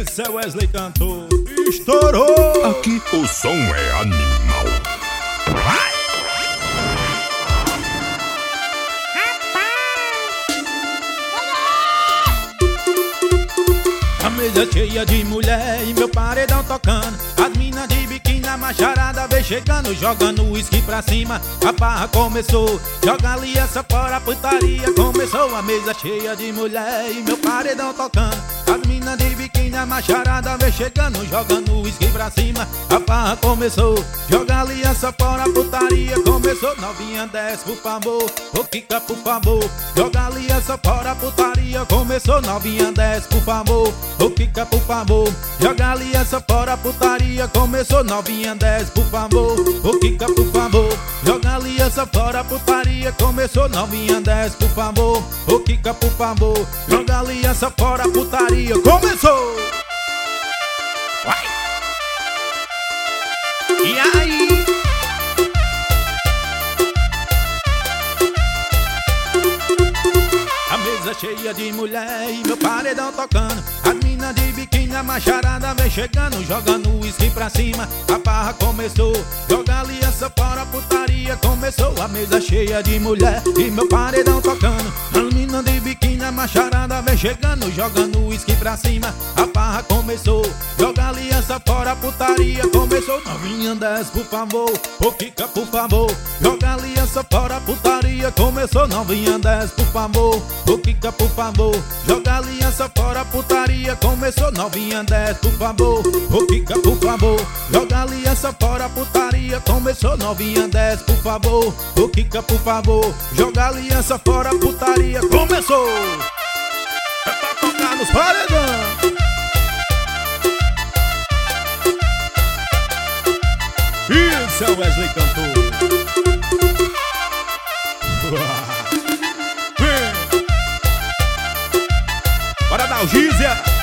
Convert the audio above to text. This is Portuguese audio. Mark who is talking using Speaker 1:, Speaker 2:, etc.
Speaker 1: Esse é Wesley cantor. Estourou!
Speaker 2: Aqui o som é animal. Vai!
Speaker 1: A mesa cheia de mulher e meu paredão tocando. As minas de biquíni, a macharada vem chegando, jogando o uísque pra cima. A barra começou, joga ali essa fora, a putaria começou. A mesa cheia de mulher e meu paredão tocando. As minas de biquíni, a macharada vem chegando, jogando o uísque pra cima. A barra começou, joga ali essa fora, a putaria começou. Novinha desce, por favor, ô Kika, por favor, joga ali essa fora, a putaria começou. Novinha desce, por favor, ô Kika, por favor, joga ali essa fora, a putaria começou. Novinha desce, por favor, ô Kika, por favor, joga ali essa fora, a putaria começou. Novinha desce, por favor, ô Kika, por favor, joga ali essa fora, a putaria começou. Vai! E aí? A mesa cheia de mulher e meu paredão tocando. As minas de biquíni, a macharada vem chegando, jogando o uísque pra cima. A barra começou, joga ali essa fora, a putaria começou. A mesa cheia de mulher e meu paredão tocando. As minas de biquíni, a macharada vem chegando, jogando o uísque pra cima. A barra começou, joga ali essa fora, a putaria começou. Novinha desce, por favor, ô Kika, por favor, joga ali essa fora, a putaria começou. Novinha desce, por favor, ô Kika, por favor, joga ali essa fora, a putaria começou. Novinha desce, por favor, ô Kika, por favor, joga ali essa fora, a putaria começou. Novinha desce, por favor, ô Kika, por favor, joga ali essa fora, a putaria começou. É pra tocar nos paredão. Isso é o Wesley cantor. Bora dar o Gízia.